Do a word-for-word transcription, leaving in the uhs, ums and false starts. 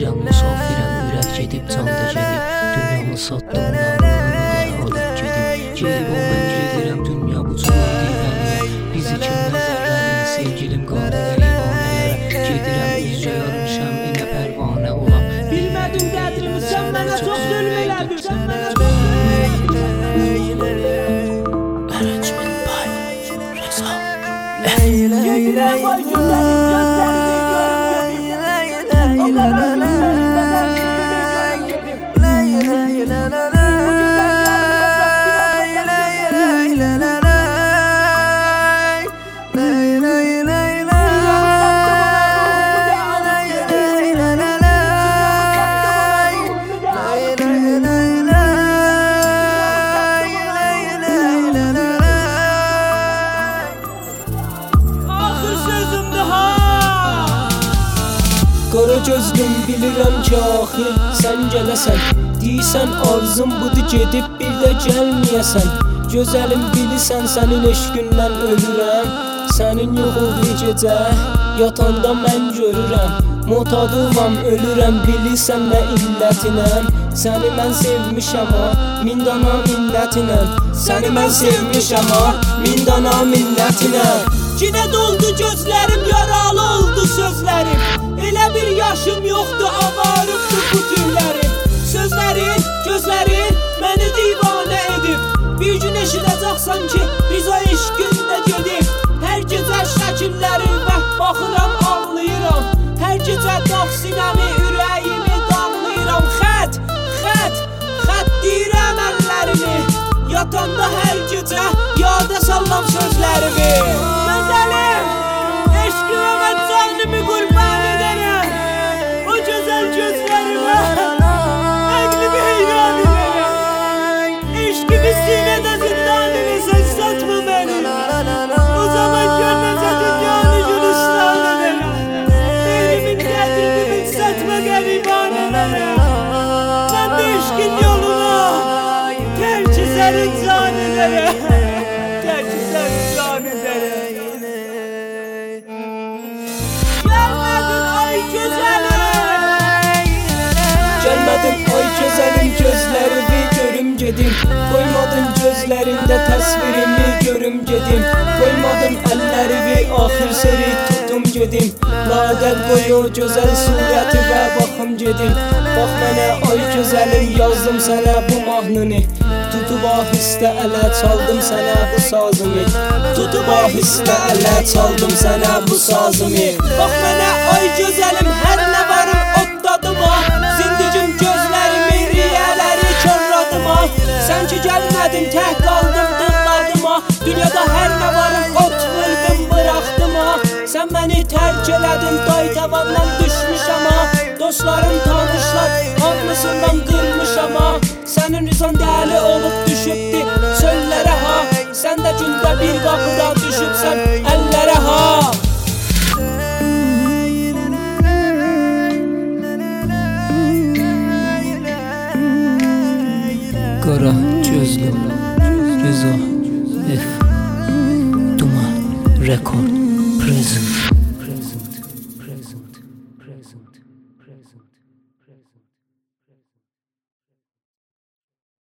Gedirəm musafirəm, ürək gedib, can da gedib. Dünyamı satdım, narımı da alıb gedib. Gedib o mən gedirəm, dünya bu çuval divəniyə. Bizi kim nəzərlədi, sevgilim qaldı eyvanələrə. Gedirəm, üzcə yarmışam, inə pərvanə olam. Bilmədim qədrimi, sən mənə çox zülm elədin. Sən mənə çox Arrangement by Reza. Gedirəm, ay gözlərim, gözlərimi görüm. O qədər Qara gözlüm bilirəm ki axir sən gələsən. Deyirsən arzum budur gedib bir də gəlməyəsən. Gözəlim bilirsən sənin eşqindən ölürəm. Sənin yoxuğu gecə yatanda mən görürəm. Motadıvam ölürəm bilirsən nə illətinəm. Səni mən sevmişəm ha min dana millətinəm. Səni mən sevmişəm ha min dana millətinəm. Cinə doldu gözlərim, yaralı oldu sözlərim. Elə bir yaşım yoxdur, avarıbdır bu tüylərim. Sözlərin, gözlərin məni divanə edib. Bir gün eşidəcəksən ki, biz o eşqinlə gedib. Hər gecə şəkillərim və baxıram, anlayıram. Hər gecə dağ sinəmi, ürəyimi danlayıram. Xət, xət, xət deyirəm əllərimi. Yatanda hər gecə yada sallam sözlərimi. Gözəlim, eşqimə və canımı qurban edərəm. O gözəl gözlərimə əqlimi heyran edərəm. Eşqimi sinədə zindan eləsən satma məni. O zaman görməsə dünyanı gülüstan edərəm. Mehrimin qədrini bil satma qəriban edərəm. Mən də eşqin yoluna terk sərin can edərəm. Terk sərin can edərəm. Gəlmədin ay gözəlim, gözlərimi görüm gedim. Qoymadın gözlərində təsvirimi görüm gedim. Qoymadın əllərimi axır seri tutum gedim. Laqəl qoy o gözəl surəti və baxım gedim. Bax mənə ay gözəlim, yazdım sənə bu mahnını. Tutub ahistə ələ çaldım sənə bu sazımı. Tutub ahistə ələ çaldım sənə bu sazımı. Bax mənə ay gözəlim, hər nə varım otladım ha. Zindigim gözlərimi, riyələri körladım ha. Sən ki gəlmədin, tək qaldım, dığladım ha. Dünyada hər nə varım ot vurdum, bıraxdım ha. Sən məni tərk elədin, day tavandan düşmüşəm ha. Dostlarım, tanışlar, hamısından qırmışam ha. Sənin üzən dəli olub düşübdi çöllərə ha. Sən də gündə bir qapıda düşübsən əllərə ha. Qara gözlüm, Reza, F, Duman, Record, Present, Present, Present, Present, Present.